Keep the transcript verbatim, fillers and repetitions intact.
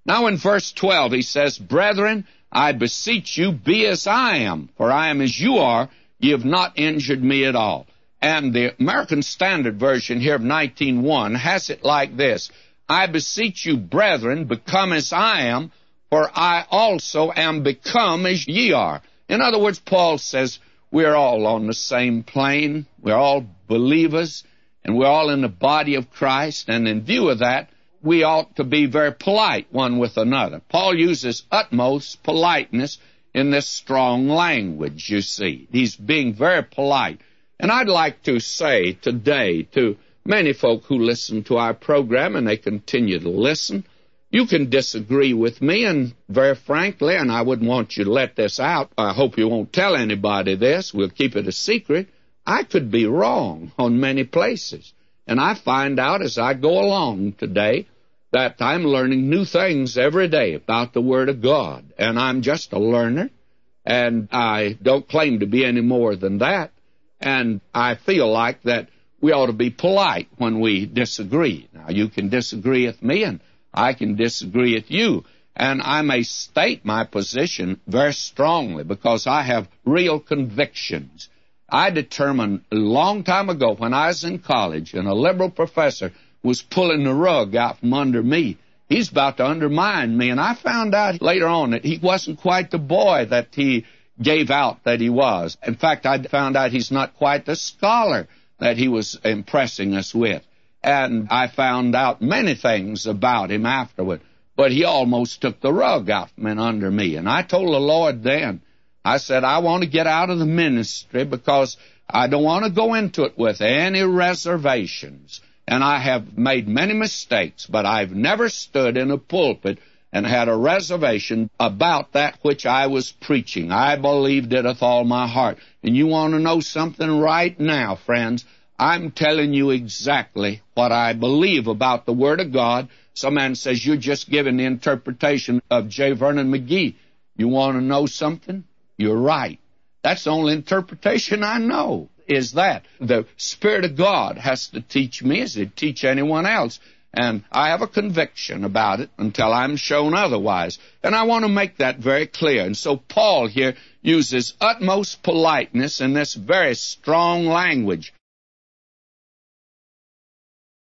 Now in verse twelve he says, Brethren, I beseech you, be as I am, for I am as you are. Ye have not injured me at all. And the American Standard Version here of nineteen one has it like this, I beseech you, brethren, become as I am, for I also am become as ye are. In other words, Paul says we're all on the same plane, we're all believers, and we're all in the body of Christ, and in view of that, we ought to be very polite one with another. Paul uses utmost politeness in this strong language, you see. He's being very polite. And I'd like to say today to many folk who listen to our program, and they continue to listen, you can disagree with me, and very frankly, and I wouldn't want you to let this out, I hope you won't tell anybody this, we'll keep it a secret, I could be wrong on many places. And I find out as I go along today that I'm learning new things every day about the Word of God. And I'm just a learner, and I don't claim to be any more than that. And I feel like that we ought to be polite when we disagree. Now, you can disagree with me, and I can disagree with you. And I may state my position very strongly because I have real convictions. I determined a long time ago when I was in college and a liberal professor was pulling the rug out from under me. He's about to undermine me. And I found out later on that he wasn't quite the boy that he gave out that he was. In fact, I found out he's not quite the scholar that he was impressing us with. And I found out many things about him afterward. But he almost took the rug out from under me. And I told the Lord then, I said, I want to get out of the ministry because I don't want to go into it with any reservations. And I have made many mistakes, but I've never stood in a pulpit and had a reservation about that which I was preaching. I believed it with all my heart. And you want to know something right now, friends? I'm telling you exactly what I believe about the Word of God. Some man says, you're just giving the interpretation of J. Vernon McGee. You want to know something? You're right. That's the only interpretation I know, is that. The Spirit of God has to teach me as He'd teach anyone else. And I have a conviction about it until I'm shown otherwise. And I want to make that very clear. And so Paul here uses utmost politeness in this very strong language.